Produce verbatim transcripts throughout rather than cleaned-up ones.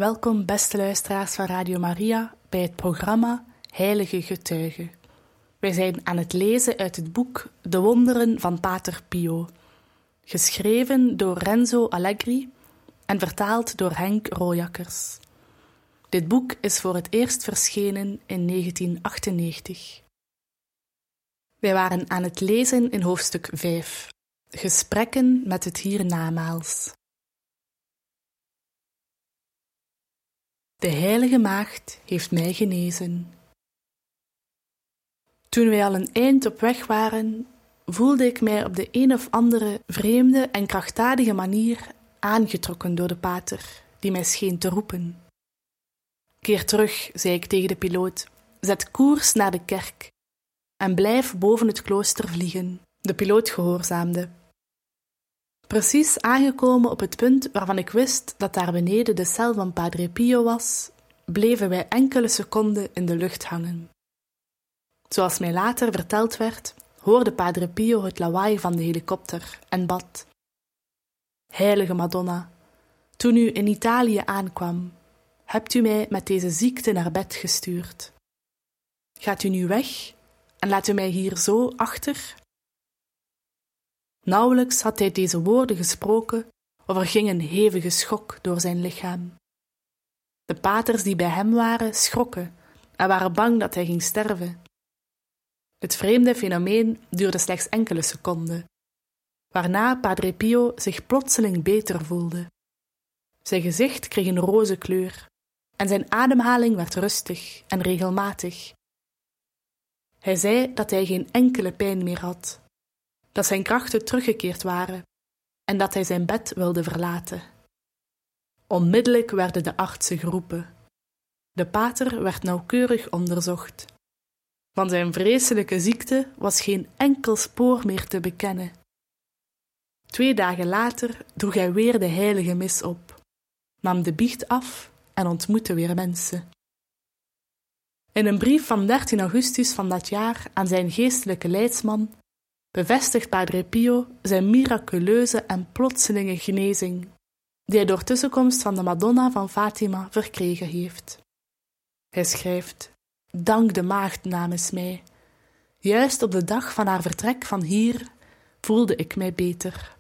Welkom, beste luisteraars van Radio Maria, bij het programma Heilige Getuigen. Wij zijn aan het lezen uit het boek De Wonderen van Pater Pio, geschreven door Renzo Allegri en vertaald door Henk Rooijakkers. Dit boek is voor het eerst verschenen in negentien achtennegentig. Wij waren aan het lezen in hoofdstuk vijf, Gesprekken met het hiernamaals. De Heilige Maagd heeft mij genezen. Toen wij al een eind op weg waren, voelde ik mij op de een of andere vreemde en krachtdadige manier aangetrokken door de pater, die mij scheen te roepen. Keer terug, zei ik tegen de piloot, zet koers naar de kerk en blijf boven het klooster vliegen. De piloot gehoorzaamde. Precies aangekomen op het punt waarvan ik wist dat daar beneden de cel van Padre Pio was, bleven wij enkele seconden in de lucht hangen. Zoals mij later verteld werd, hoorde Padre Pio het lawaai van de helikopter en bad. Heilige Madonna, toen u in Italië aankwam, hebt u mij met deze ziekte naar bed gestuurd. Gaat u nu weg en laat u mij hier zo achter? Nauwelijks had hij deze woorden gesproken, of er ging een hevige schok door zijn lichaam. De paters die bij hem waren, schrokken en waren bang dat hij ging sterven. Het vreemde fenomeen duurde slechts enkele seconden, waarna Padre Pio zich plotseling beter voelde. Zijn gezicht kreeg een roze kleur en zijn ademhaling werd rustig en regelmatig. Hij zei dat hij geen enkele pijn meer had, dat zijn krachten teruggekeerd waren en dat hij zijn bed wilde verlaten. Onmiddellijk werden de artsen geroepen. De pater werd nauwkeurig onderzocht. Van zijn vreselijke ziekte was geen enkel spoor meer te bekennen. Twee dagen later droeg hij weer de heilige mis op, nam de biecht af en ontmoette weer mensen. In een brief van dertien augustus van dat jaar aan zijn geestelijke leidsman bevestigt Padre Pio zijn miraculeuze en plotselinge genezing, die hij door tussenkomst van de Madonna van Fatima verkregen heeft. Hij schrijft: Dank de Maagd namens mij. Juist op de dag van haar vertrek van hier voelde ik mij beter.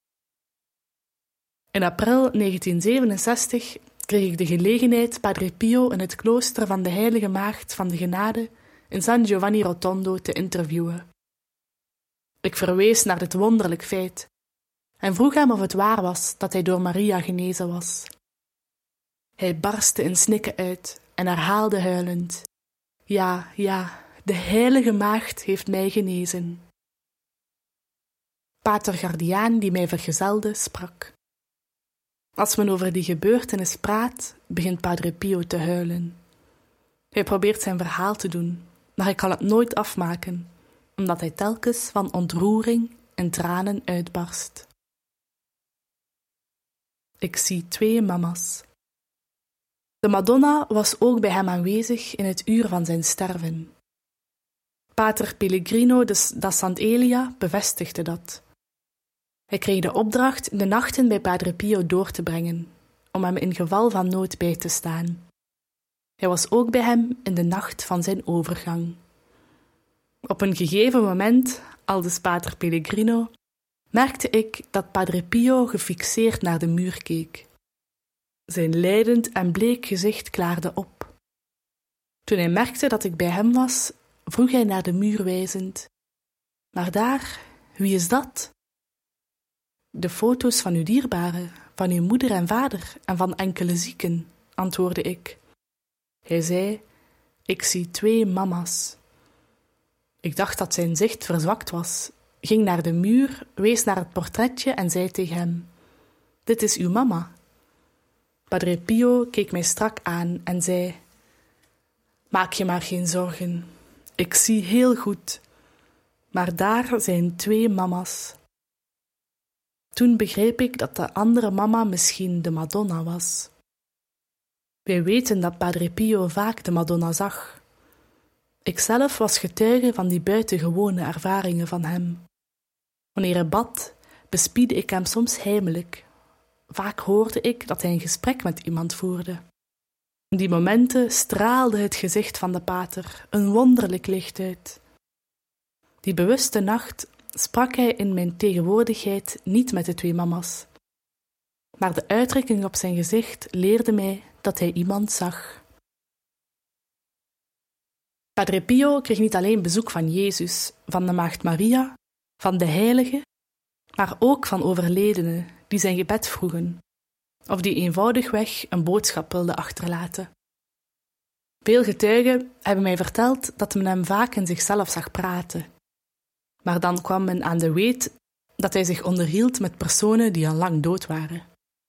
In april negentien zevenenzestig kreeg ik de gelegenheid Padre Pio in het klooster van de Heilige Maagd van de Genade in San Giovanni Rotondo te interviewen. Ik verwees naar dit wonderlijk feit en vroeg hem of het waar was dat hij door Maria genezen was. Hij barstte in snikken uit en herhaalde huilend: Ja, ja, de Heilige Maagd heeft mij genezen. Pater Gardiaan, die mij vergezelde, sprak. Als men over die gebeurtenis praat, begint Padre Pio te huilen. Hij probeert zijn verhaal te doen, maar hij kan het nooit afmaken, omdat hij telkens van ontroering en tranen uitbarst. Ik zie twee mama's. De Madonna was ook bij hem aanwezig in het uur van zijn sterven. Pater Pellegrino da Sant'Elia bevestigde dat. Hij kreeg de opdracht de nachten bij Padre Pio door te brengen, om hem in geval van nood bij te staan. Hij was ook bij hem in de nacht van zijn overgang. Op een gegeven moment, aldus Pater Pellegrino, merkte ik dat Padre Pio gefixeerd naar de muur keek. Zijn lijdend en bleek gezicht klaarde op. Toen hij merkte dat ik bij hem was, vroeg hij naar de muur wijzend: Maar daar, wie is dat? De foto's van uw dierbaren, van uw moeder en vader en van enkele zieken, antwoordde ik. Hij zei: Ik zie twee mama's. Ik dacht dat zijn zicht verzwakt was, ging naar de muur, wees naar het portretje en zei tegen hem: Dit is uw mama. Padre Pio keek mij strak aan en zei: Maak je maar geen zorgen, ik zie heel goed, maar daar zijn twee mama's. Toen begreep ik dat de andere mama misschien de Madonna was. Wij weten dat Padre Pio vaak de Madonna zag. Ikzelf was getuige van die buitengewone ervaringen van hem. Wanneer hij bad, bespiedde ik hem soms heimelijk. Vaak hoorde ik dat hij een gesprek met iemand voerde, In die momenten straalde het gezicht van de pater een wonderlijk licht uit. Die bewuste nacht sprak hij in mijn tegenwoordigheid niet met de twee mama's. Maar de uitdrukking op zijn gezicht leerde mij dat hij iemand zag. Padre Pio kreeg niet alleen bezoek van Jezus, van de Maagd Maria, van de heiligen, maar ook van overledenen die zijn gebed vroegen, of die eenvoudigweg een boodschap wilden achterlaten. Veel getuigen hebben mij verteld dat men hem vaak in zichzelf zag praten, maar dan kwam men aan de weet dat hij zich onderhield met personen die al lang dood waren.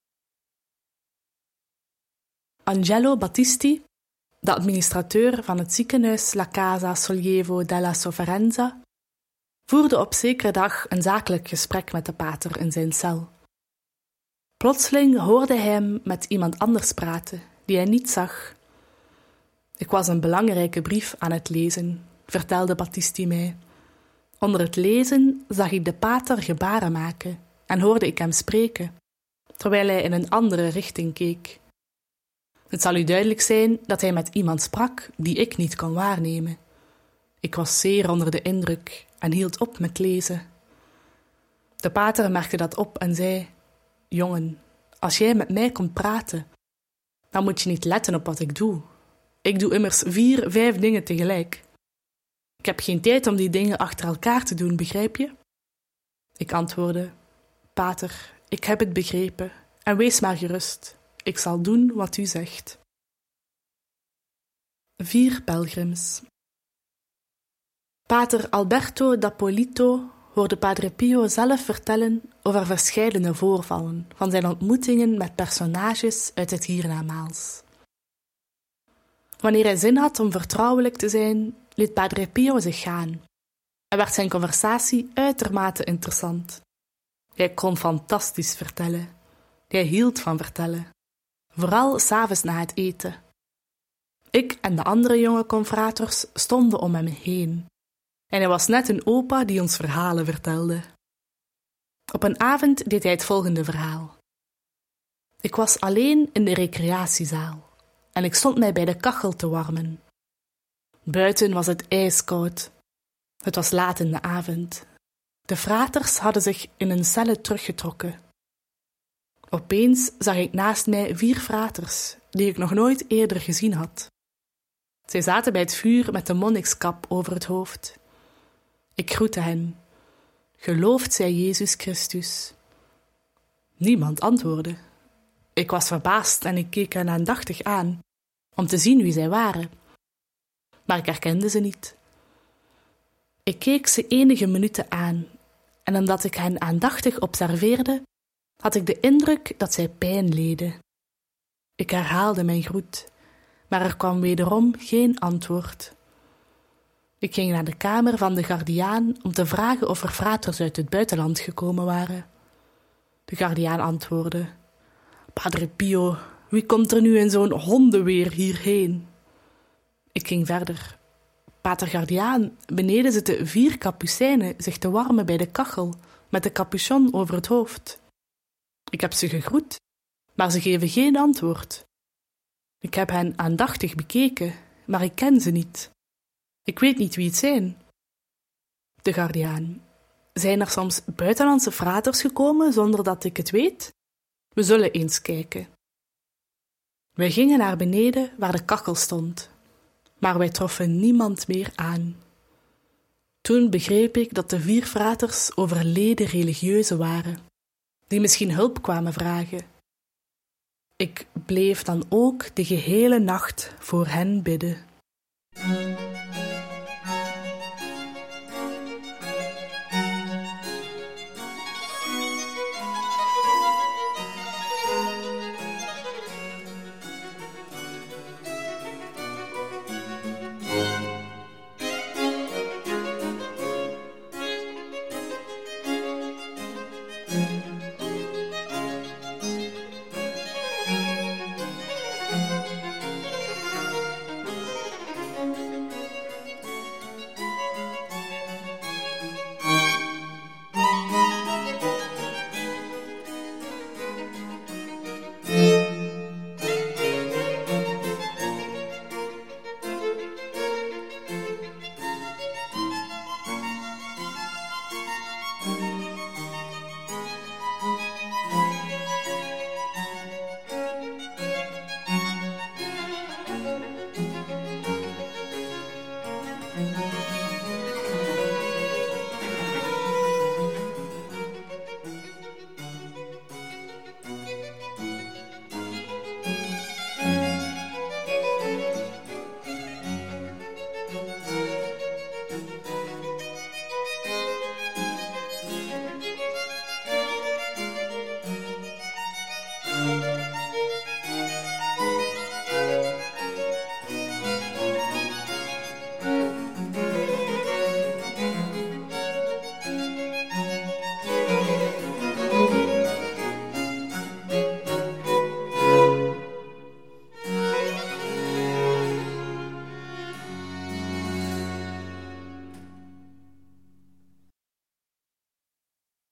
Angelo Battisti, de administrateur van het ziekenhuis La Casa Sollievo della Sofferenza, voerde op zekere dag een zakelijk gesprek met de pater in zijn cel. Plotseling hoorde hij hem met iemand anders praten, die hij niet zag. Ik was een belangrijke brief aan het lezen, vertelde Battisti mij. Onder het lezen zag ik de pater gebaren maken en hoorde ik hem spreken, terwijl hij in een andere richting keek. Het zal u duidelijk zijn dat hij met iemand sprak die ik niet kon waarnemen. Ik was zeer onder de indruk en hield op met lezen. De pater merkte dat op en zei: jongen, als jij met mij komt praten, dan moet je niet letten op wat ik doe. Ik doe immers vier, vijf dingen tegelijk. Ik heb geen tijd om die dingen achter elkaar te doen, begrijp je? Ik antwoordde: pater, ik heb het begrepen en wees maar gerust. Ik zal doen wat u zegt. Vier pelgrims. Pater Alberto d'Appolito hoorde Padre Pio zelf vertellen over verscheidene voorvallen van zijn ontmoetingen met personages uit het hiernamaals. Wanneer hij zin had om vertrouwelijk te zijn, liet Padre Pio zich gaan en werd zijn conversatie uitermate interessant. Hij kon fantastisch vertellen. Hij hield van vertellen. Vooral 's avonds na het eten. Ik en de andere jonge confraters stonden om hem heen. En hij was net een opa die ons verhalen vertelde. Op een avond deed hij het volgende verhaal. Ik was alleen in de recreatiezaal en ik stond mij bij de kachel te warmen. Buiten was het ijskoud. Het was laat in de avond. De fraters hadden zich in hun cellen teruggetrokken. Opeens zag ik naast mij vier fraters, die ik nog nooit eerder gezien had. Zij zaten bij het vuur met de monnikskap over het hoofd. Ik groette hen. Geloofd zij Jezus Christus? Niemand antwoordde. Ik was verbaasd en ik keek hen aandachtig aan, om te zien wie zij waren. Maar ik herkende ze niet. Ik keek ze enige minuten aan, en omdat ik hen aandachtig observeerde, had ik de indruk dat zij pijn leden. Ik herhaalde mijn groet, maar er kwam wederom geen antwoord. Ik ging naar de kamer van de gardiaan om te vragen of er fraters uit het buitenland gekomen waren. De gardiaan antwoordde: Padre Pio, wie komt er nu in zo'n hondenweer hierheen? Ik ging verder. Pater Gardiaan, beneden zitten vier kapucijnen zich te warmen bij de kachel, met de capuchon over het hoofd. Ik heb ze gegroet, maar ze geven geen antwoord. Ik heb hen aandachtig bekeken, maar ik ken ze niet. Ik weet niet wie het zijn. De gardiaan: zijn er soms buitenlandse fraters gekomen zonder dat ik het weet? We zullen eens kijken. Wij gingen naar beneden waar de kachel stond, maar wij troffen niemand meer aan. Toen begreep ik dat de vier fraters overleden religieuzen waren, die misschien hulp kwamen vragen. Ik bleef dan ook de gehele nacht voor hen bidden.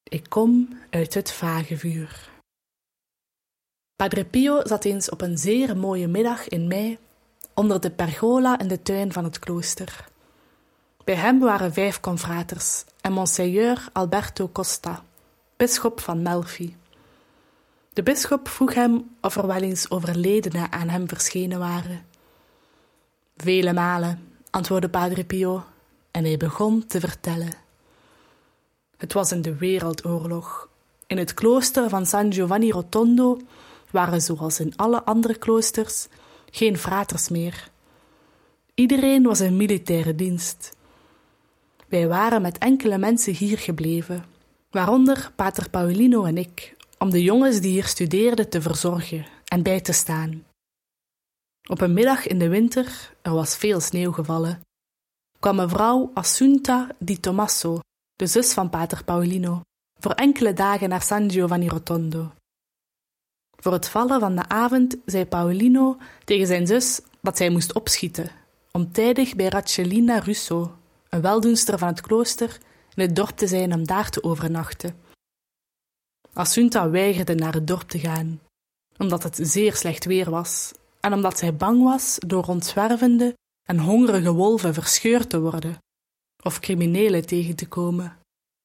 Ik kom uit het vagevuur. Padre Pio zat eens op een zeer mooie middag in mei onder de pergola in de tuin van het klooster. Bij hem waren vijf confraters en Monseigneur Alberto Costa, bisschop van Melfi. De bisschop vroeg hem of er wel eens overledenen aan hem verschenen waren. Vele malen, antwoordde Padre Pio, en hij begon te vertellen. Het was in de Wereldoorlog. In het klooster van San Giovanni Rotondo waren, zoals in alle andere kloosters, geen fraters meer. Iedereen was in militaire dienst. Wij waren met enkele mensen hier gebleven, waaronder pater Paolino en ik, om de jongens die hier studeerden te verzorgen en bij te staan. Op een middag in de winter, er was veel sneeuw gevallen, kwam mevrouw Assunta di Tommaso, de zus van pater Paolino, voor enkele dagen naar San Giovanni Rotondo. Voor het vallen van de avond zei Paolino tegen zijn zus dat zij moest opschieten, om tijdig bij Racellina Russo, een weldoenster van het klooster, in het dorp te zijn om daar te overnachten. Assunta weigerde naar het dorp te gaan, omdat het zeer slecht weer was en omdat zij bang was door rondzwervende en hongerige wolven verscheurd te worden of criminelen tegen te komen.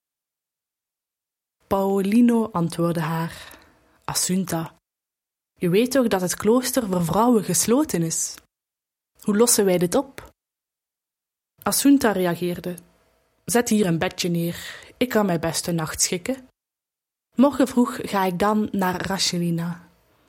Paolino antwoordde haar: Assunta, je weet toch dat het klooster voor vrouwen gesloten is? Hoe lossen wij dit op? Assunta reageerde: Zet hier een bedje neer, ik kan mij best een nacht schikken. Morgen vroeg ga ik dan naar Racellina.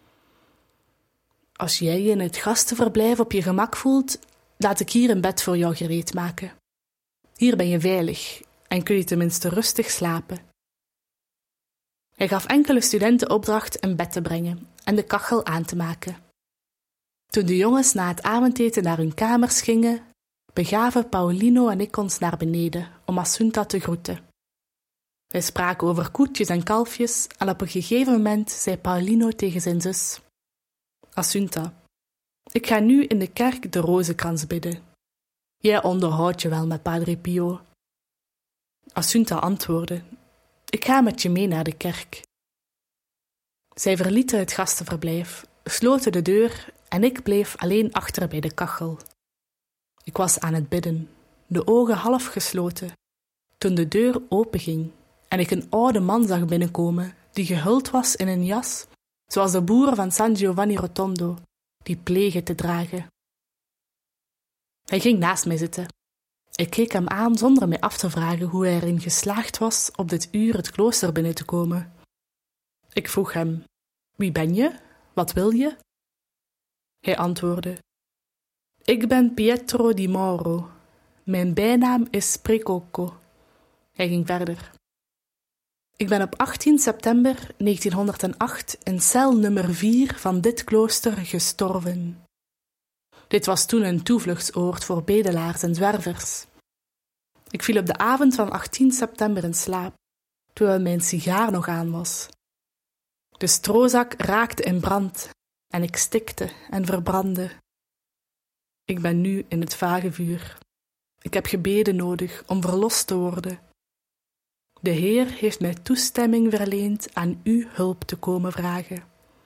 Als jij je in het gastenverblijf op je gemak voelt, laat ik hier een bed voor jou gereed maken. Hier ben je veilig en kun je tenminste rustig slapen. Hij gaf enkele studenten opdracht een bed te brengen en de kachel aan te maken. Toen de jongens na het avondeten naar hun kamers gingen, begaven Paolino en ik ons naar beneden om Assunta te groeten. Wij spraken over koetjes en kalfjes en op een gegeven moment zei Paolino tegen zijn zus: Assunta, ik ga nu in de kerk de rozenkrans bidden. Jij onderhoudt je wel met Padre Pio. Assunta antwoordde: Ik ga met je mee naar de kerk. Zij verlieten het gastenverblijf, sloten de deur en ik bleef alleen achter bij de kachel. Ik was aan het bidden, de ogen half gesloten, toen de deur openging en ik een oude man zag binnenkomen die gehuld was in een jas, zoals de boeren van San Giovanni Rotondo, die plegen te dragen. Hij ging naast mij zitten. Ik keek hem aan zonder mij af te vragen hoe hij erin geslaagd was op dit uur het klooster binnen te komen. Ik vroeg hem: Wie ben je? Wat wil je? Hij antwoordde: Ik ben Pietro di Mauro. Mijn bijnaam is Precocco. Hij ging verder. Ik ben op achttien september negentienhonderdacht in cel nummer vier van dit klooster gestorven. Dit was toen een toevluchtsoord voor bedelaars en zwervers. Ik viel op de avond van achttien september in slaap, terwijl mijn sigaar nog aan was. De stroozak raakte in brand en ik stikte en verbrandde. Ik ben nu in het vagevuur. Ik heb gebeden nodig om verlost te worden. De Heer heeft mij toestemming verleend aan u hulp te komen vragen.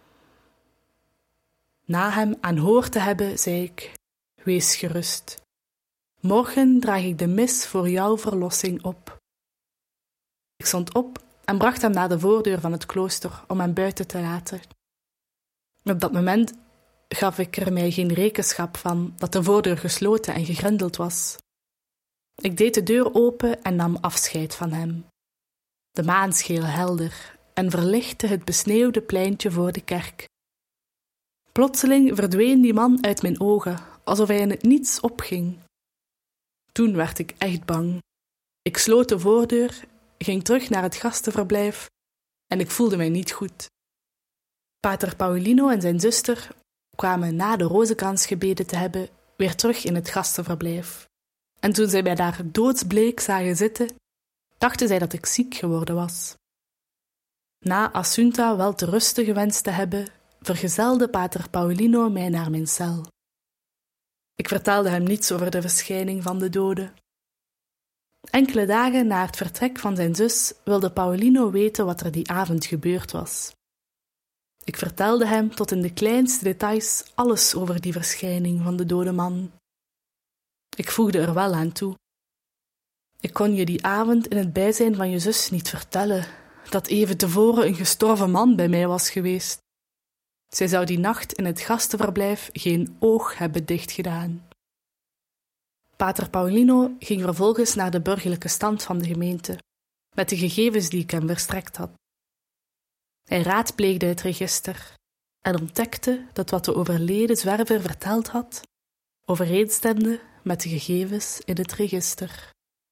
Na hem aanhoord te hebben, zei ik: Wees gerust. Morgen draag ik de mis voor jouw verlossing op. Ik stond op en bracht hem naar de voordeur van het klooster om hem buiten te laten. Op dat moment gaf ik er mij geen rekenschap van dat de voordeur gesloten en gegrendeld was. Ik deed de deur open en nam afscheid van hem. De maan scheen helder en verlichtte het besneeuwde pleintje voor de kerk. Plotseling verdween die man uit mijn ogen, alsof hij in het niets opging. Toen werd ik echt bang. Ik sloot de voordeur, ging terug naar het gastenverblijf en ik voelde mij niet goed. Pater Paolino en zijn zuster kwamen na de rozenkransgebeden te hebben weer terug in het gastenverblijf. En toen zij mij daar doodsbleek zagen zitten, dachten zij dat ik ziek geworden was. Na Assunta wel te rusten gewenst te hebben, vergezelde pater Paolino mij naar mijn cel. Ik vertelde hem niets over de verschijning van de dode. Enkele dagen na het vertrek van zijn zus wilde Paolino weten wat er die avond gebeurd was. Ik vertelde hem tot in de kleinste details alles over die verschijning van de dode man. Ik voegde er wel aan toe. Ik kon je die avond in het bijzijn van je zus niet vertellen dat even tevoren een gestorven man bij mij was geweest. Zij zou die nacht in het gastenverblijf geen oog hebben dichtgedaan. Pater Paolino ging vervolgens naar de burgerlijke stand van de gemeente, met de gegevens die ik hem verstrekt had. Hij raadpleegde het register en ontdekte dat wat de overleden zwerver verteld had, overeenstemde met de gegevens in het register.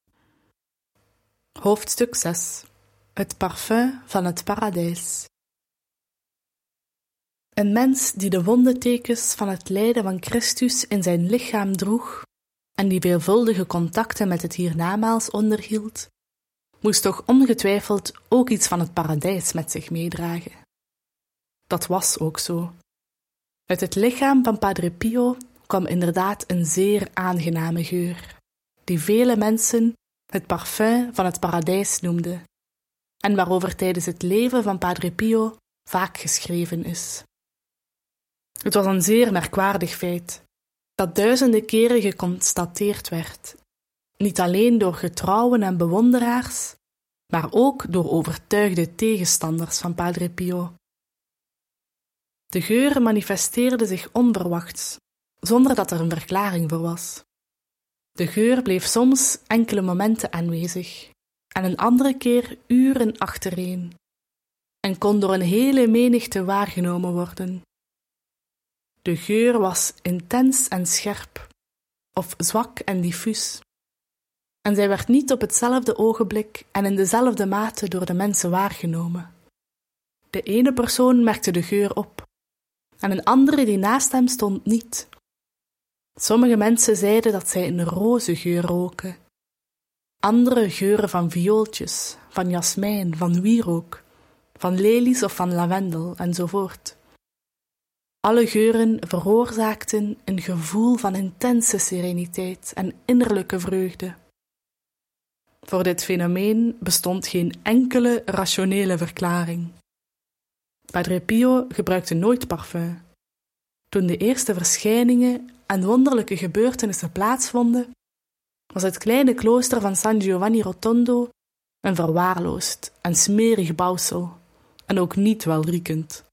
Hoofdstuk zes. Het parfum van het paradijs. Een mens die de wondentekens van het lijden van Christus in zijn lichaam droeg en die veelvuldige contacten met het hiernamaals onderhield, moest toch ongetwijfeld ook iets van het paradijs met zich meedragen. Dat was ook zo. Uit het lichaam van Padre Pio kwam inderdaad een zeer aangename geur, die vele mensen het parfum van het paradijs noemden, en waarover tijdens het leven van Padre Pio vaak geschreven is. Het was een zeer merkwaardig feit, dat duizenden keren geconstateerd werd, niet alleen door getrouwen en bewonderaars, maar ook door overtuigde tegenstanders van Padre Pio. De geur manifesteerde zich onverwachts, zonder dat er een verklaring voor was. De geur bleef soms enkele momenten aanwezig, en een andere keer uren achtereen, en kon door een hele menigte waargenomen worden. De geur was intens en scherp, of zwak en diffuus, en zij werd niet op hetzelfde ogenblik en in dezelfde mate door de mensen waargenomen. De ene persoon merkte de geur op, en een andere die naast hem stond niet. Sommige mensen zeiden dat zij een rozengeur roken, andere geuren van viooltjes, van jasmijn, van wierook, van lelies of van lavendel, enzovoort. Alle geuren veroorzaakten een gevoel van intense sereniteit en innerlijke vreugde. Voor dit fenomeen bestond geen enkele rationele verklaring. Padre Pio gebruikte nooit parfum. Toen de eerste verschijningen en wonderlijke gebeurtenissen plaatsvonden, was het kleine klooster van San Giovanni Rotondo een verwaarloosd en smerig bouwsel, en ook niet welriekend.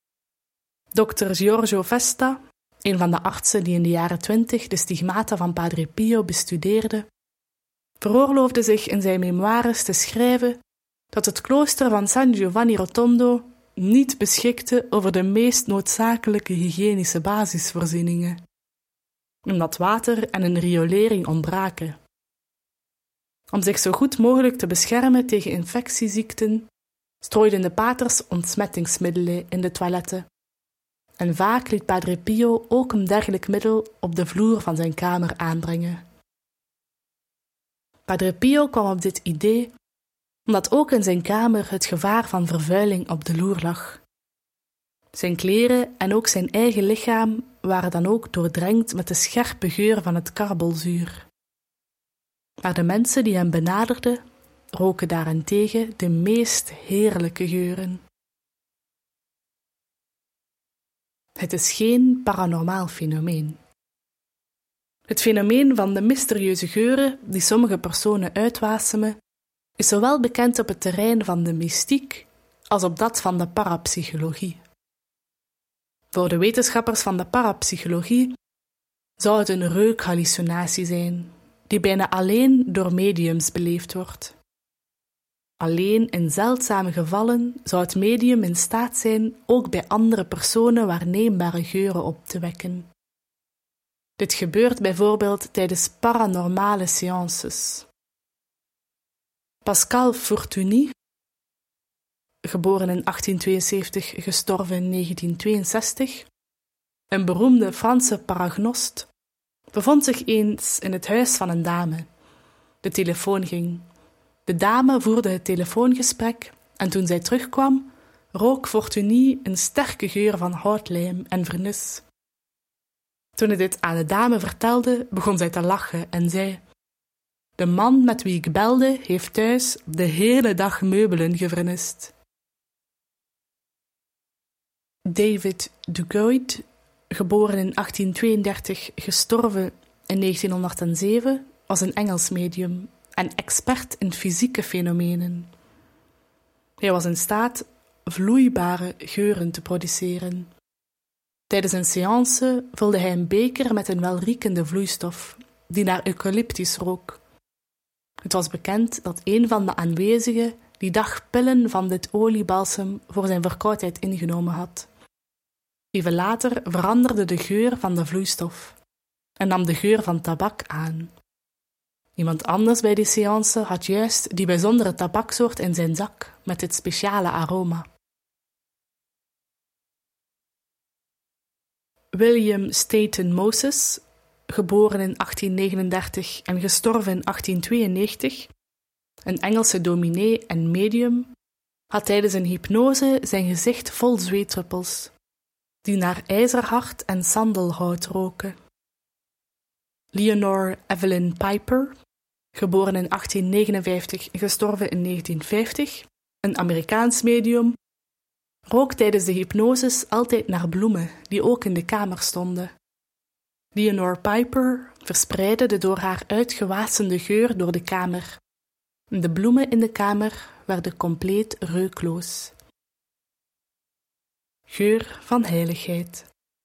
Dokter Giorgio Festa, een van de artsen die in de jaren twintig de stigmata van Padre Pio bestudeerde, veroorloofde zich in zijn memoires te schrijven dat het klooster van San Giovanni Rotondo niet beschikte over de meest noodzakelijke hygiënische basisvoorzieningen, omdat water en een riolering ontbraken. Om zich zo goed mogelijk te beschermen tegen infectieziekten, strooiden de paters ontsmettingsmiddelen in de toiletten, en vaak liet Padre Pio ook een dergelijk middel op de vloer van zijn kamer aanbrengen. Padre Pio kwam op dit idee omdat ook in zijn kamer het gevaar van vervuiling op de loer lag. Zijn kleren en ook zijn eigen lichaam waren dan ook doordrenkt met de scherpe geur van het karbelzuur. Maar de mensen die hem benaderden, roken daarentegen de meest heerlijke geuren. Het is geen paranormaal fenomeen. Het fenomeen van de mysterieuze geuren die sommige personen uitwasemen, is zowel bekend op het terrein van de mystiek als op dat van de parapsychologie. Voor de wetenschappers van de parapsychologie zou het een reukhallucinatie zijn, die bijna alleen door mediums beleefd wordt. Alleen in zeldzame gevallen zou het medium in staat zijn ook bij andere personen waarneembare geuren op te wekken. Dit gebeurt bijvoorbeeld tijdens paranormale séances. Pascal Fortuny, geboren in achttien tweeënzeventig, gestorven in negentien tweeënzestig, een beroemde Franse paragnost, bevond zich eens in het huis van een dame. De telefoon ging. De dame voerde het telefoongesprek en toen zij terugkwam, rook Fortuny een sterke geur van houtlijm en vernis. Toen hij dit aan de dame vertelde, begon zij te lachen en zei: De man met wie ik belde heeft thuis de hele dag meubelen gevernist. David Duguid, geboren in achttien tweeëndertig, gestorven in negentienhonderdzeven, was een Engels medium en expert in fysieke fenomenen. Hij was in staat vloeibare geuren te produceren. Tijdens een séance vulde hij een beker met een welriekende vloeistof, die naar eucalyptus rook. Het was bekend dat een van de aanwezigen die dag pillen van dit oliebalsem voor zijn verkoudheid ingenomen had. Even later veranderde de geur van de vloeistof en nam de geur van tabak aan. Iemand anders bij die séance had juist die bijzondere tabaksoort in zijn zak met dit speciale aroma. William Staten Moses, geboren in achttien negenendertig en gestorven in achttien tweeënnegentig, een Engelse dominee en medium, had tijdens een hypnose zijn gezicht vol zweetdruppels, die naar ijzerhart en sandelhout roken. Leonore Evelyn Piper, geboren in achttien negenenvijftig en gestorven in negentien vijftig, een Amerikaans medium, rook tijdens de hypnoses altijd naar bloemen die ook in de kamer stonden. Leonore Piper verspreidde de door haar uitgewasemde geur door de kamer. De bloemen in de kamer werden compleet reukloos. Geur van heiligheid.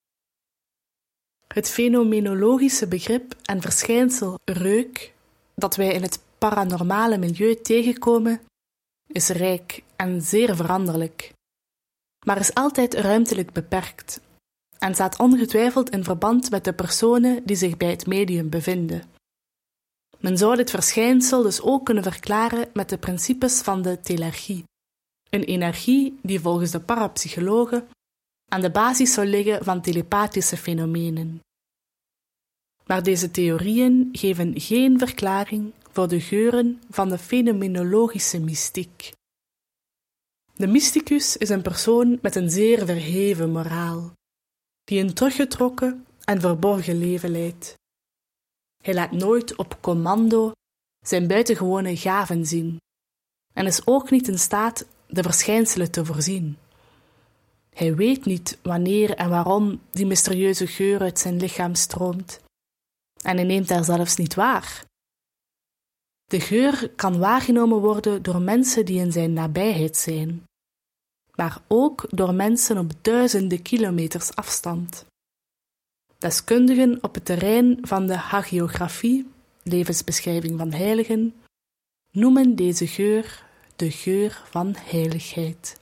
Het fenomenologische begrip en verschijnsel reuk, dat wij in het paranormale milieu tegenkomen, is rijk en zeer veranderlijk, maar is altijd ruimtelijk beperkt en staat ongetwijfeld in verband met de personen die zich bij het medium bevinden. Men zou dit verschijnsel dus ook kunnen verklaren met de principes van de telergie, een energie die volgens de parapsychologen aan de basis zou liggen van telepathische fenomenen. Maar deze theorieën geven geen verklaring voor de geuren van de fenomenologische mystiek. De mysticus is een persoon met een zeer verheven moraal, die een teruggetrokken en verborgen leven leidt. Hij laat nooit op commando zijn buitengewone gaven zien en is ook niet in staat de verschijnselen te voorzien. Hij weet niet wanneer en waarom die mysterieuze geur uit zijn lichaam stroomt en hij neemt daar zelfs niet waar. De geur kan waargenomen worden door mensen die in zijn nabijheid zijn, maar ook door mensen op duizenden kilometers afstand. Deskundigen op het terrein van de hagiografie, levensbeschrijving van heiligen, noemen deze geur de geur van heiligheid.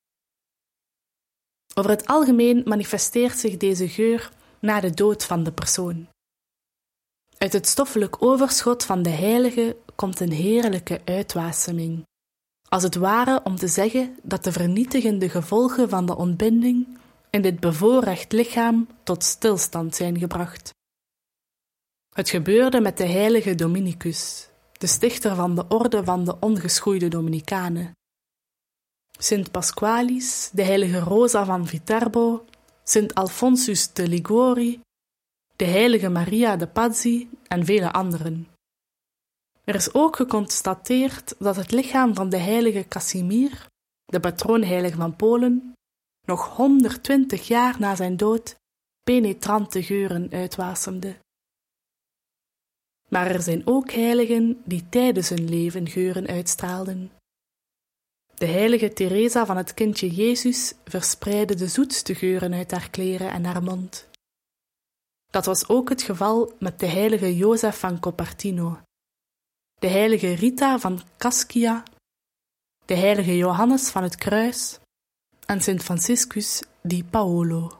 Over het algemeen manifesteert zich deze geur na de dood van de persoon. Uit het stoffelijk overschot van de heilige komt een heerlijke uitwaseming, als het ware om te zeggen dat de vernietigende gevolgen van de ontbinding in dit bevoorrecht lichaam tot stilstand zijn gebracht. Het gebeurde met de heilige Dominicus, de stichter van de orde van de ongeschoeide Dominicanen. Sint Pasqualis, de heilige Rosa van Viterbo, Sint Alfonsus de Liguori, de heilige Maria de Pazzi en vele anderen. Er is ook geconstateerd dat het lichaam van de heilige Casimir, de patroonheilige van Polen, nog honderdtwintig jaar na zijn dood penetrante geuren uitwasemde. Maar er zijn ook heiligen die tijdens hun leven geuren uitstraalden. De heilige Teresa van het kindje Jezus verspreidde de zoetste geuren uit haar kleren en haar mond. Dat was ook het geval met de heilige Jozef van Copertino, de heilige Rita van Cascia, de heilige Johannes van het Kruis en Sint Franciscus di Paolo.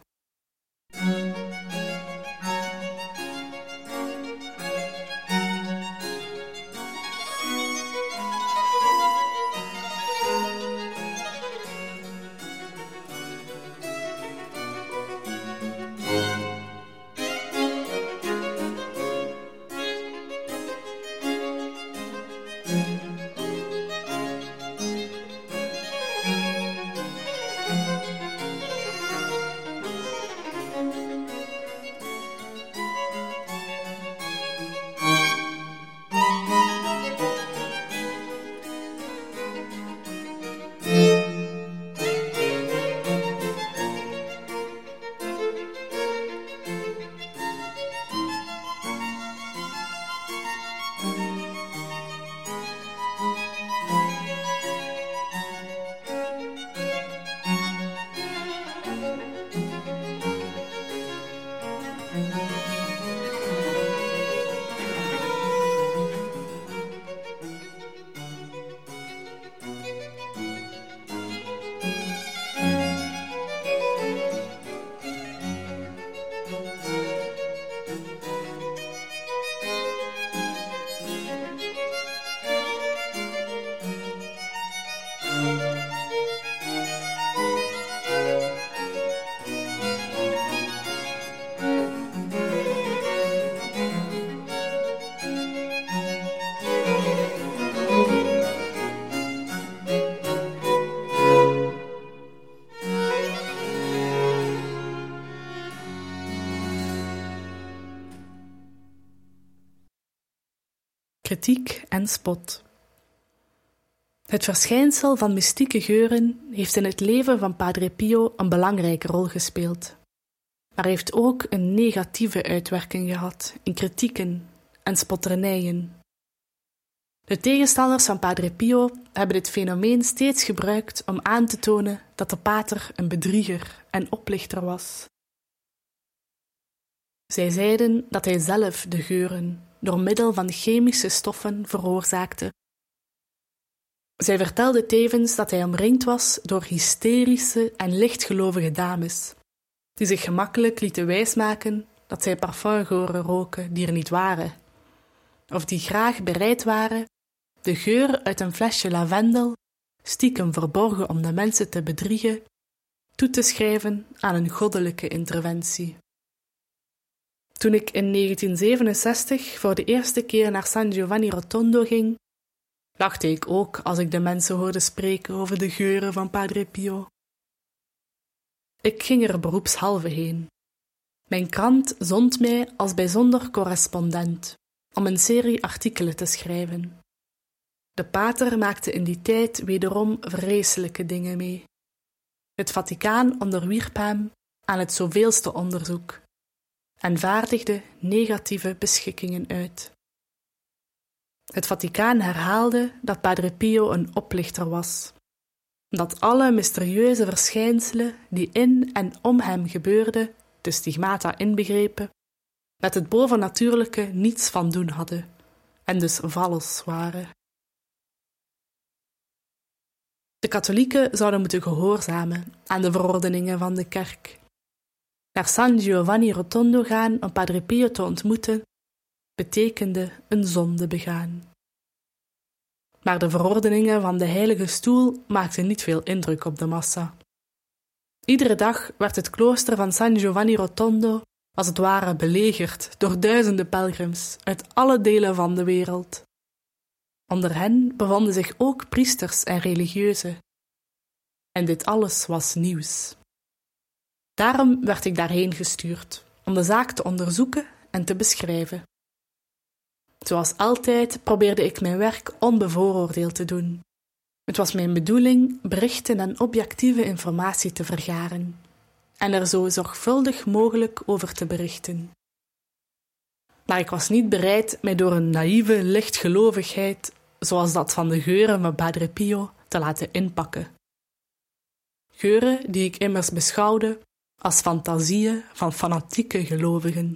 kritiek en spot. Het verschijnsel van mystieke geuren heeft in het leven van Padre Pio een belangrijke rol gespeeld, maar heeft ook een negatieve uitwerking gehad in kritieken en spotternijen. De tegenstanders van Padre Pio hebben dit fenomeen steeds gebruikt om aan te tonen dat de pater een bedrieger en oplichter was. Zij zeiden dat hij zelf de geuren door middel van chemische stoffen veroorzaakte. Zij vertelde tevens dat hij omringd was door hysterische en lichtgelovige dames, die zich gemakkelijk lieten wijsmaken dat zij parfumgeuren roken die er niet waren, of die graag bereid waren de geur uit een flesje lavendel, stiekem verborgen om de mensen te bedriegen, toe te schrijven aan een goddelijke interventie. Toen ik in negentien zevenenzestig voor de eerste keer naar San Giovanni Rotondo ging, lachte ik ook als ik de mensen hoorde spreken over de geuren van Padre Pio. Ik ging er beroepshalve heen. Mijn krant zond mij als bijzonder correspondent om een serie artikelen te schrijven. De pater maakte in die tijd wederom vreselijke dingen mee. Het Vaticaan onderwierp hem aan het zoveelste onderzoek en vaardigde negatieve beschikkingen uit. Het Vaticaan herhaalde dat Padre Pio een oplichter was, dat alle mysterieuze verschijnselen die in en om hem gebeurden, de stigmata inbegrepen, met het bovennatuurlijke niets van doen hadden en dus vals waren. De katholieken zouden moeten gehoorzamen aan de verordeningen van de kerk. Naar San Giovanni Rotondo gaan om Padre Pio te ontmoeten, betekende een zonde begaan. Maar de verordeningen van de Heilige Stoel maakten niet veel indruk op de massa. Iedere dag werd het klooster van San Giovanni Rotondo als het ware belegerd door duizenden pelgrims uit alle delen van de wereld. Onder hen bevonden zich ook priesters en religieuzen. En dit alles was nieuws. Daarom werd ik daarheen gestuurd, om de zaak te onderzoeken en te beschrijven. Zoals altijd probeerde ik mijn werk onbevooroordeeld te doen. Het was mijn bedoeling berichten en objectieve informatie te vergaren en er zo zorgvuldig mogelijk over te berichten. Maar ik was niet bereid mij door een naïeve lichtgelovigheid, zoals dat van de geuren van Padre Pio, te laten inpakken. Geuren die ik immers beschouwde als fantasieën van fanatieke gelovigen.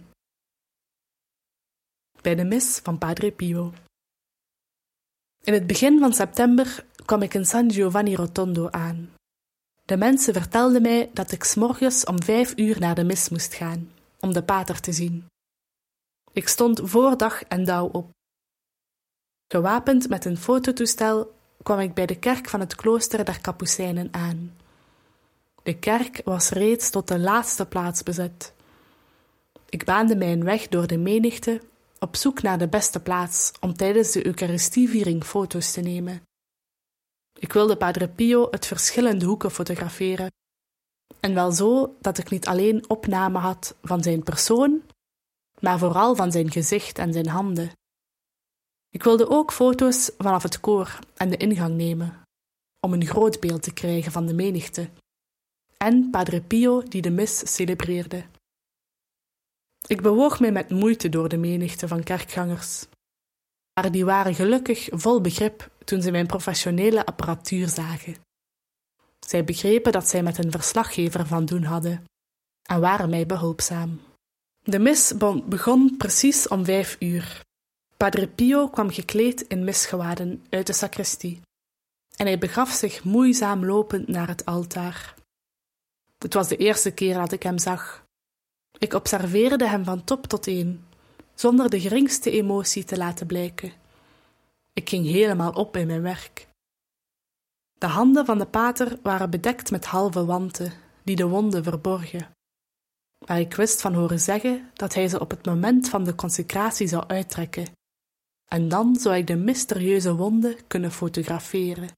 Bij de mis van Padre Pio. In het begin van september kwam ik in San Giovanni Rotondo aan. De mensen vertelden mij dat ik 's morgens om vijf uur naar de mis moest gaan, om de pater te zien. Ik stond voor dag en dauw op. Gewapend met een fototoestel kwam ik bij de kerk van het klooster der Kapucijnen aan. De kerk was reeds tot de laatste plaats bezet. Ik baande mij een weg door de menigte, op zoek naar de beste plaats om tijdens de Eucharistieviering foto's te nemen. Ik wilde Padre Pio uit verschillende hoeken fotograferen, en wel zo dat ik niet alleen opname had van zijn persoon, maar vooral van zijn gezicht en zijn handen. Ik wilde ook foto's vanaf het koor en de ingang nemen, om een groot beeld te krijgen van de menigte, en Padre Pio die de mis celebreerde. Ik bewoog mij met moeite door de menigte van kerkgangers, maar die waren gelukkig vol begrip toen ze mijn professionele apparatuur zagen. Zij begrepen dat zij met een verslaggever van doen hadden en waren mij behulpzaam. De mis begon precies om vijf uur. Padre Pio kwam gekleed in misgewaden uit de sacristie en hij begaf zich moeizaam lopend naar het altaar. Het was de eerste keer dat ik hem zag. Ik observeerde hem van top tot teen, zonder de geringste emotie te laten blijken. Ik ging helemaal op in mijn werk. De handen van de pater waren bedekt met halve wanten, die de wonden verborgen. Maar ik wist van horen zeggen dat hij ze op het moment van de consecratie zou uittrekken. En dan zou ik de mysterieuze wonden kunnen fotograferen.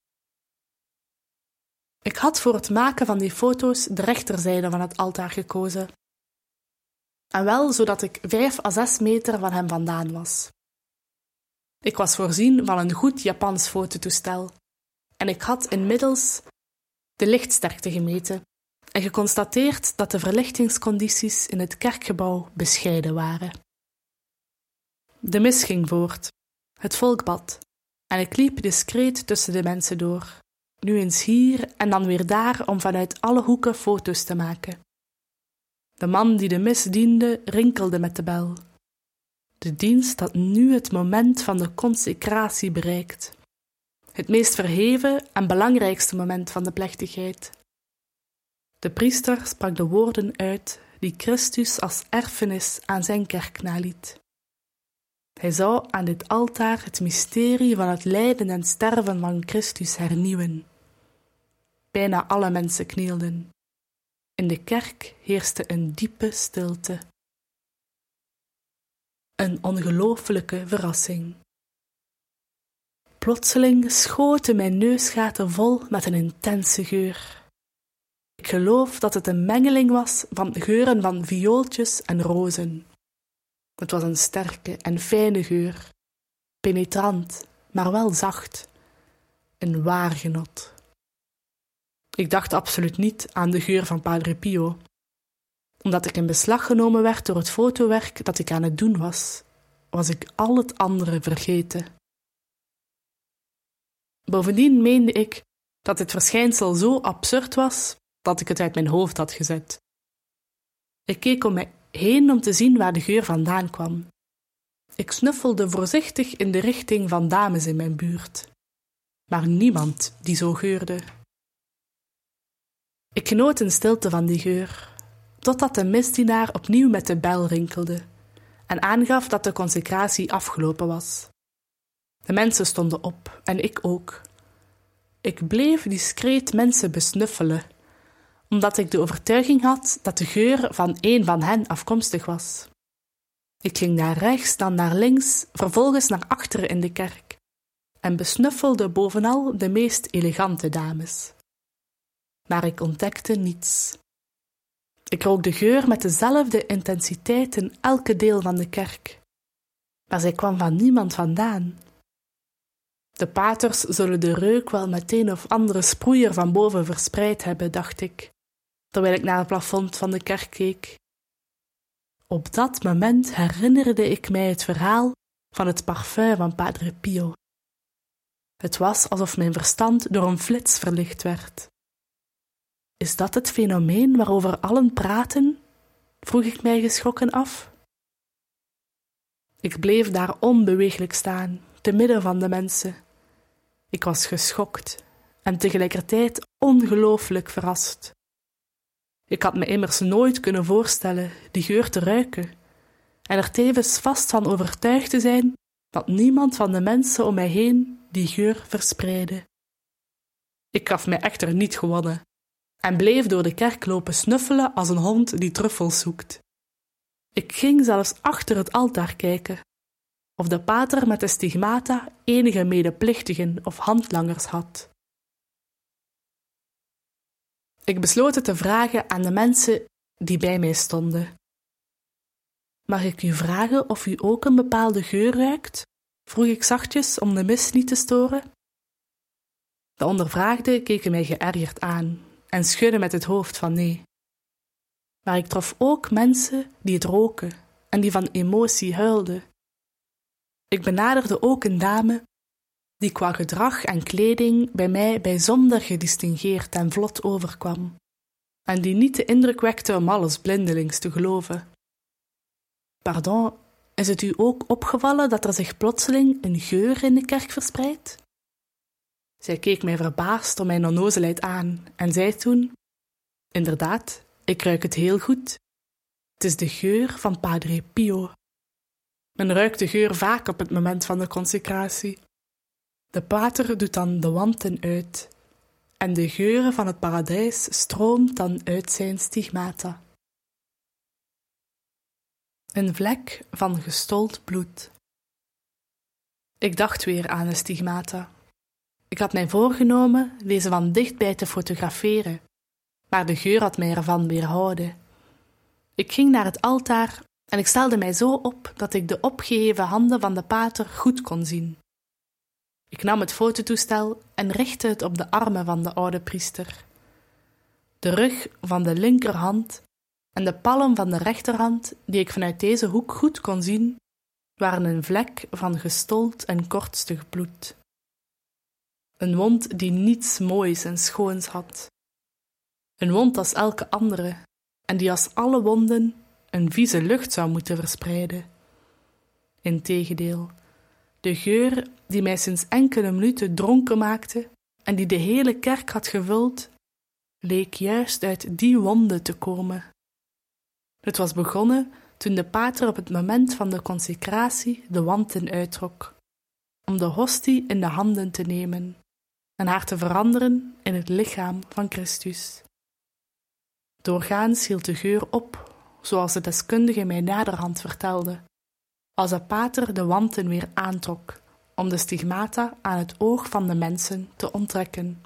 Ik had voor het maken van die foto's de rechterzijde van het altaar gekozen. En wel zodat ik vijf à zes meter van hem vandaan was. Ik was voorzien van een goed Japans fototoestel en ik had inmiddels de lichtsterkte gemeten en geconstateerd dat de verlichtingscondities in het kerkgebouw bescheiden waren. De mis ging voort, het volk bad, en ik liep discreet tussen de mensen door, nu eens hier en dan weer daar om vanuit alle hoeken foto's te maken. De man die de mis diende rinkelde met de bel. De dienst had nu het moment van de consecratie bereikt. Het meest verheven en belangrijkste moment van de plechtigheid. De priester sprak de woorden uit die Christus als erfenis aan zijn kerk naliet. Hij zou aan dit altaar het mysterie van het lijden en sterven van Christus hernieuwen. Bijna alle mensen knielden. In de kerk heerste een diepe stilte. Een ongelooflijke verrassing. Plotseling schoten mijn neusgaten vol met een intense geur. Ik geloof dat het een mengeling was van geuren van viooltjes en rozen. Het was een sterke en fijne geur, penetrant, maar wel zacht. Een waar genot. Ik dacht absoluut niet aan de geur van Padre Pio, omdat ik in beslag genomen werd door het fotowerk dat ik aan het doen was, was ik al het andere vergeten. Bovendien meende ik dat dit verschijnsel zo absurd was dat ik het uit mijn hoofd had gezet. Ik keek om mij heen om te zien waar de geur vandaan kwam. Ik snuffelde voorzichtig in de richting van dames in mijn buurt, maar niemand die zo geurde. Ik genoot in stilte van die geur, totdat de misdienaar opnieuw met de bel rinkelde en aangaf dat de consecratie afgelopen was. De mensen stonden op, en ik ook. Ik bleef discreet mensen besnuffelen, omdat ik de overtuiging had dat de geur van een van hen afkomstig was. Ik ging naar rechts, dan naar links, vervolgens naar achteren in de kerk, en besnuffelde bovenal de meest elegante dames. Maar ik ontdekte niets. Ik rook de geur met dezelfde intensiteit in elke deel van de kerk, maar zij kwam van niemand vandaan. De paters zullen de reuk wel met een of andere sproeier van boven verspreid hebben, dacht ik, terwijl ik naar het plafond van de kerk keek. Op dat moment herinnerde ik mij het verhaal van het parfum van Padre Pio. Het was alsof mijn verstand door een flits verlicht werd. Is dat het fenomeen waarover allen praten? Vroeg ik mij geschrokken af. Ik bleef daar onbeweeglijk staan, te midden van de mensen. Ik was geschokt en tegelijkertijd ongelooflijk verrast. Ik had me immers nooit kunnen voorstellen die geur te ruiken en er tevens vast van overtuigd te zijn dat niemand van de mensen om mij heen die geur verspreidde. Ik gaf mij echter niet gewonnen en bleef door de kerk lopen snuffelen als een hond die truffels zoekt. Ik ging zelfs achter het altaar kijken, of de pater met de stigmata enige medeplichtigen of handlangers had. Ik besloot het te vragen aan de mensen die bij mij stonden. Mag ik u vragen of u ook een bepaalde geur ruikt? Vroeg ik zachtjes om de mis niet te storen. De ondervraagden keken mij geërgerd aan en schudden met het hoofd van nee. Maar ik trof ook mensen die het roken en die van emotie huilden. Ik benaderde ook een dame die qua gedrag en kleding bij mij bijzonder gedistingeerd en vlot overkwam, en die niet de indruk wekte om alles blindelings te geloven. Pardon, is het u ook opgevallen dat er zich plotseling een geur in de kerk verspreidt? Zij keek mij verbaasd om mijn onnozelheid aan en zei toen: inderdaad, ik ruik het heel goed. Het is de geur van Padre Pio. Men ruikt de geur vaak op het moment van de consecratie. De pater doet dan de wanten uit en de geur van het paradijs stroomt dan uit zijn stigmata. Een vlek van gestold bloed. Ik dacht weer aan de stigmata. Ik had mij voorgenomen deze van dichtbij te fotograferen, maar de geur had mij ervan weerhouden. Ik ging naar het altaar en ik stelde mij zo op dat ik de opgeheven handen van de pater goed kon zien. Ik nam het fototoestel en richtte het op de armen van de oude priester. De rug van de linkerhand en de palm van de rechterhand, die ik vanuit deze hoek goed kon zien, waren een vlek van gestold en kortstig bloed. Een wond die niets moois en schoons had. Een wond als elke andere, en die als alle wonden een vieze lucht zou moeten verspreiden. Integendeel, de geur die mij sinds enkele minuten dronken maakte en die de hele kerk had gevuld, leek juist uit die wonden te komen. Het was begonnen toen de pater op het moment van de consecratie de wanten uittrok, om de hostie in de handen te nemen en haar te veranderen in het lichaam van Christus. Doorgaans hield de geur op, zoals de deskundige mij naderhand vertelde, als de pater de wanten weer aantrok, om de stigmata aan het oog van de mensen te onttrekken.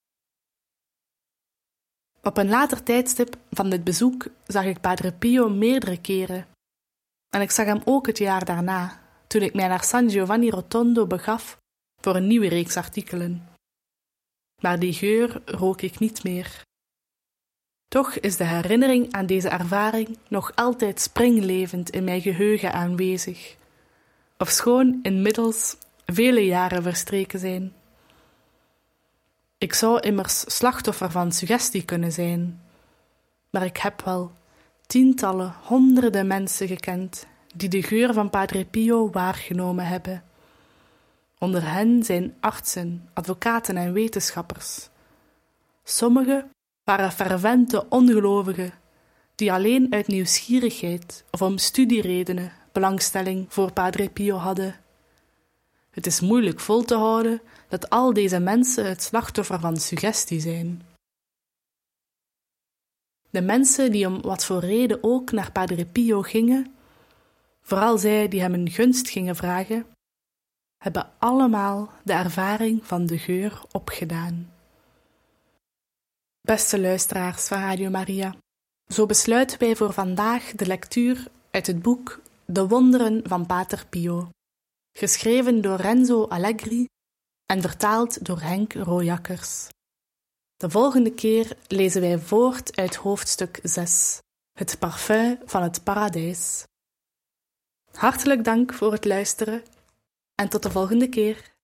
Op een later tijdstip van dit bezoek zag ik Padre Pio meerdere keren, en ik zag hem ook het jaar daarna, toen ik mij naar San Giovanni Rotondo begaf voor een nieuwe reeks artikelen. Maar die geur rook ik niet meer. Toch is de herinnering aan deze ervaring nog altijd springlevend in mijn geheugen aanwezig, ofschoon inmiddels vele jaren verstreken zijn. Ik zou immers slachtoffer van suggestie kunnen zijn, maar ik heb wel tientallen, honderden mensen gekend die de geur van Padre Pio waargenomen hebben. Onder hen zijn artsen, advocaten en wetenschappers. Sommigen waren fervente ongelovigen die alleen uit nieuwsgierigheid of om studieredenen belangstelling voor Padre Pio hadden. Het is moeilijk vol te houden dat al deze mensen het slachtoffer van suggestie zijn. De mensen die om wat voor reden ook naar Padre Pio gingen, vooral zij die hem een gunst gingen vragen, hebben allemaal de ervaring van de geur opgedaan. Beste luisteraars van Radio Maria, zo besluiten wij voor vandaag de lectuur uit het boek De Wonderen van Pater Pio, geschreven door Renzo Allegri en vertaald door Henk Rooijakkers. De volgende keer lezen wij voort uit hoofdstuk zes, het parfum van het paradijs. Hartelijk dank voor het luisteren en tot de volgende keer.